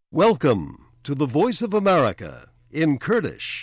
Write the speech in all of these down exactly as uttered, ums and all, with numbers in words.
Welcome to the Voice of America in Kurdish.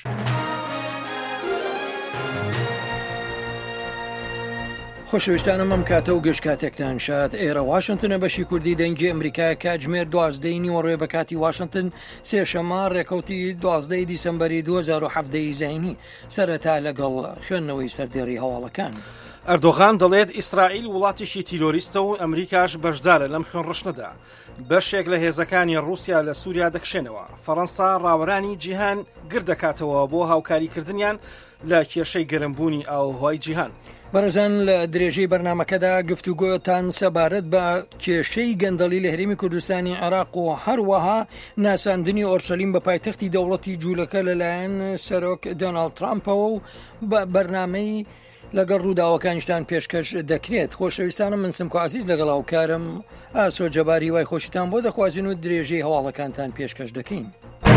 خۆشەویستانم ئەم کاتە و گەشت کاتێکتان شاد ئێرە واشنگتنە بەشی کوردی دەنگی ئەمریکا کاتژمێر دوازدەی نیوەڕۆیە بە کاتی واشنگتن سێشەمە ڕێکەوتی دوازدەی دیسەمبەری دوو هەزار و هەفت زینی سەرەتا لەگەڵ خوێندنەوەی سەردێڕی هەواڵەکان. ئەردۆغان دەڵێت ئیسرائیل وڵاتێکی تیرۆریستە و ئەمریکاش بەشدارە لەم خوێن ڕشنەدا. بەشێک لە هێزەکانی ڕووسیا لە سووریا دەکشێنەوە. فەڕەنسا ڕاوەرانی جیهان گردەکاتەوە بۆ هاوکاریکردنیان لە کێشەی گەرمبوونی ئاوهەوای جیهان. بەڕێزان لە درێژەی بەرنامەکەدا گفتوگۆتان سەبارەت بە کێشەی گەندەڵی لە هەرێمی کوردستانی عێراق و هەروەها ناساندنی ئۆرشەلیم بە پایتەختی دەوڵەتی جوولەکە لەلایەن سەرۆک دۆناڵد ترامپەوە و بەرنامەی لەگەڵ ڕووداوەکانیشتان پێشکەش دەکرێت. خۆشەویستانم من سمکۆ عزیز لەگەڵ هاوکارم ئاسۆ جەباری وای خۆشیتان بۆ دەخوازین و درێژەی هەواڵەکانتان پێشکەش دەکەین.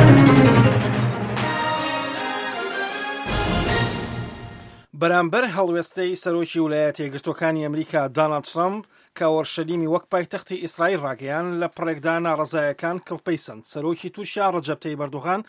بەرامبەر هەڵوێستەی سەرۆکی ویلایەتە یەکگرتووەکانی ئەمریکا دۆناڵد ترامپ کە ئۆرشەلیمی وەک پایتەختی ئیسرائیل ڕاگەیان لە پڕێکدا ناڕەزایەکان کڵپەیسەند. سەرۆکی تورکیا ڕەجەب تەیب ئەردۆغان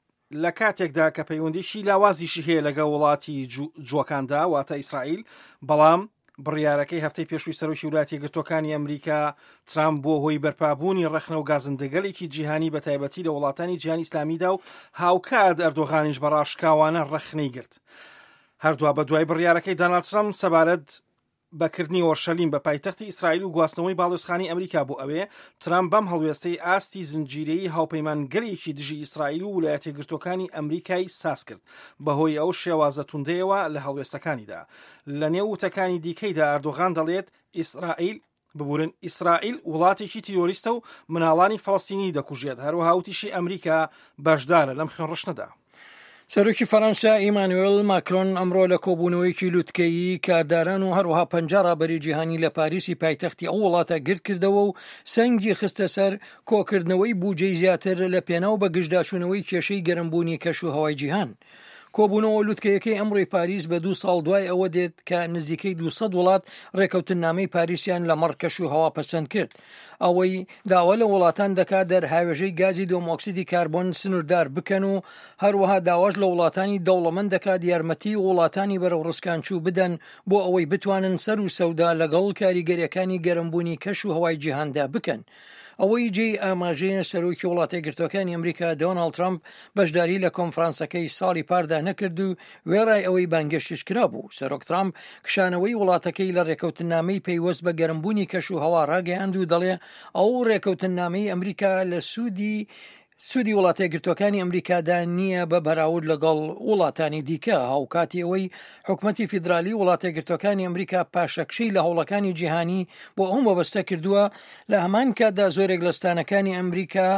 لە کاتێکدا کە پەیوەندیشی لاوازیشی هەیە لەگە وڵاتی جووەکاندا واتە ئیسرائیل، بەڵام بڕیارەکەی هەفتەی پێشووی سەرۆکی ویلایەتە یەکگرتووەکانی ئەمریکا ترامپ بۆ هۆی بەرپابوونی ڕەخنە و گازندەگەلێکی جیهانی بە تایبەتی لە وڵاتانی جیهانی ئیسلامیدا و هاوکات ئەردۆغانیش بەڕاشکاوانە ڕەخنەی گرت. هەردووە بە دوای بڕیارەکەی دۆناڵد ترامپ سەبارەت بەکردنی ئۆرشەلیم بە پایتەختی ئیسرائیل و گواستنەوەی باڵۆزخانی ئەمریکا بۆ ئەوێ ترامپ بەم هەڵوێستەی ئاستی زنجیرەیی هاوپەیمانگەلێکی دژی ئیسرائیل و ویلایەتە یەکگرتووەکانی ئەمریکای ساز کرد بەهۆی ئەو شێوازە توندەیەوە لە هەڵوێستەکانیدا. لە نێو وتەکانی دیکەیدا ئەردۆغان دەڵێت ئیسرائیل ببورن ئیسرائیل وڵاتێکی تیرۆریستە و مناڵانی فەڵەستینی دەکوژێت، هەروەها وتیشی ئەمریکا بەشدارە لەم خوێن ڕشنەدا. سەرۆکی فەڕەنسا ئیمانوێل ماکرۆن ئەمڕۆ لە کۆبوونەوەیکی لوتکەیی کارداران و هەروەها پەنجا ڕابەری جیهانی لە پاریسی پایتەختی ئەو وڵاتە گرت کردەوە و سەنگی خستە سەر کۆکردنەوەی بوجەی زیاتر لە پێناو بە گشتداشوونەوەی کێشەی گەرمبوونی کەش و هەوای جیهان. کۆبوونەوە لوتکەیەکەی ئەمڕۆی پاریس بە دوو ساڵ دوای ئەوە دێت کە نزیکەی دووسەد وڵات ڕێکەوتنامەی پاریسیان لە مەڕکەش و هەوا پەسەند کرد. ئەوەی داوا لە وڵاتان دەکات دەرهاوێژەی گازی دۆمۆکسیدی کاربۆن سنووردار بکەن و هەروەها داواش لە وڵاتانی دەوڵەمەند دەکات یارمەتی وڵاتانی بەرەو ڕسکانچوو بدەن بۆ ئەوەی بتوانن سەر و سەودا لەگەڵ کاریگەریەکانی گەرمبوونی کەش و هەوای جیهاندا بکەن. ئەوەی جێی ئاماژەیە سەرۆکی وڵاتە یەکگرتووەکانی ئەمریکا دۆناڵد ترامپ بەشداری لە کۆنفرانسەکەی ساڵی پاردا نەکرد و وێڕای ئەوەی بانگەشتش کرا بوو. سەرۆک ترامپ کشانەوەی وڵاتەکەی لە ڕێکەوتنامەی پەیوەست بە گەرمبوونی کەش و هەوا ڕاگەیاند و دەڵێ ئەو ڕێکەوتنامەی ئەمریکا لە سوودی سوودی وڵاتە یەکگرتووەکانی ئەمریکادا نییە بە بەراورد لەگەڵ وڵاتانی دیکە. هاوکاتی ئەوەی حکومەتی فیدرالی وڵاتە یەکگرتووەکانی ئەمریکا پاشەکشەی لە هەوڵەکانی جیهانی بۆ ئەوم وەبەستە کردووە لە هەمان کاتدا زۆرێک لە ستانەکانی ئەمریکا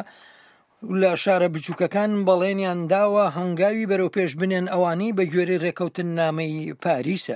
لە شارە بچووکەکان بەڵێنیان داوە هەنگاوی بەرەو پێش بنێن ئەوانەی بە گوێرەی ڕێکەوتنامەی پاریسە.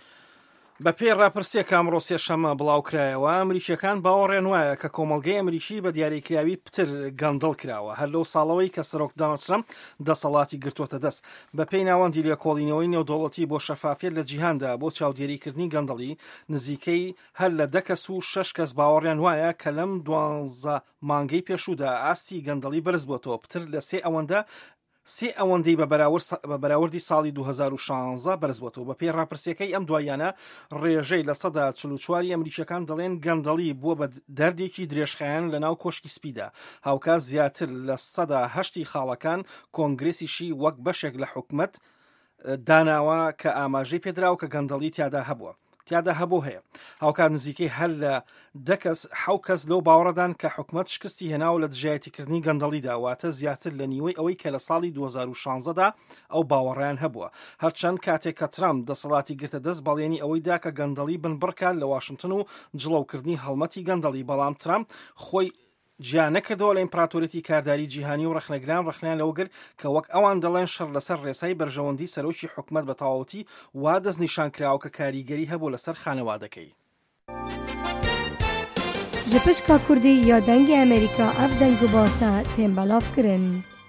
بە پێی ڕاپرسیە کامڕۆ سێشەمە بڵاوکرایەوە ئەمریکیەکان باوەڕێن وایە کە کۆمەڵگەی ئەمریکی بە دیاریکراوی پتر گەندەڵ کراوە هەر لەو ساڵەوەی کە سەرۆک دۆناڵد ترامپ دەسەڵاتی گرتووەتە دەست. بە پێی ناوەندی لێکۆڵینەوەی نێودەوڵەتی بۆ شەفافیت لە جیهاندا بۆ چاودێریکردنی گەندەڵی نزیکەی هەر لە دە کەس و شەش کەس باوەڕیان وایە کە لەم دوانزە مانگەی پێشوودا ئاستی گەندەڵی بەرز بۆتەوە پتر لە سێ ئەوەندە سێ ئەوەندەی بە بەراوردی ساڵی دوو هەزار و شانزە بەرز بۆتەوە. بە پێی ڕاپرسیەکەی ئەم دوایانە ڕێژەی لە سەدا چل و چواری ئەمریکیەکان دەڵێن گەندەڵی بووە بە دەردێکی درێژخایەن لە ناو کۆشکی سپیدا. هاوکات زیاتر لە سەدا هەشتی خاڵەکان کۆنگرێسیشی وەک بەشێک لە حکومەت داناوە کە ئاماژەی پێدراوە کە گەندەڵی تیادا هەبووە تیادا هەبوو هەیە. هاوکات نزیکەی هەر لە دە کەس حەو کەس لەو باوەڕدان کە حکومەت شکستی هێناو لە دژایەتیکردنی گەندەڵیدا واتە زیاتر لە نیوەی ئەوەی کە لە ساڵی دوو هەزار و شانزەدا ئەو باوەڕیان هەبووە. هەرچەند کاتێک کە ترامپ دەسەڵاتی گرتە دەست بەڵێنی ئەوەیدا کە گەندەڵی بنبڕکات لە واشنگتن و جڵەوکردنی هەڵمەتی گەندەڵی، بەڵام ترامپ خۆی جیا نەکردەوە لە ئیمپراتۆریەتی کارداری جیهانی و ڕەخنەگران ڕەخنیان لەوەگر کە وەک ئەوان دەڵێن شەڕ لەسەر ڕێسای بەرژەوەندی سەرۆکی حکومەت بە تەواوەتی وا دەست نیشانکراوە کە کاریگەری هەبوو لەسەر خانەوادەکەی. ji pişka Kurdî ya dengê Amerîka ev deng û basa tên belav kirin.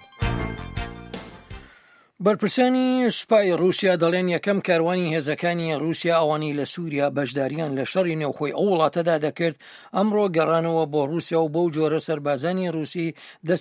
بەرپرسانی سوپای رووسیا دەڵێن یەکەم کاروانی هێزەکانی رووسیا ئەوانی لە سووریا بەشداریان لە شەڕی نێوخۆی ئەو وڵاتەدا دەکرد ئەمڕۆ گەڕانەوە بۆ رووسیا و بەو جۆرە سەربازانی رووسی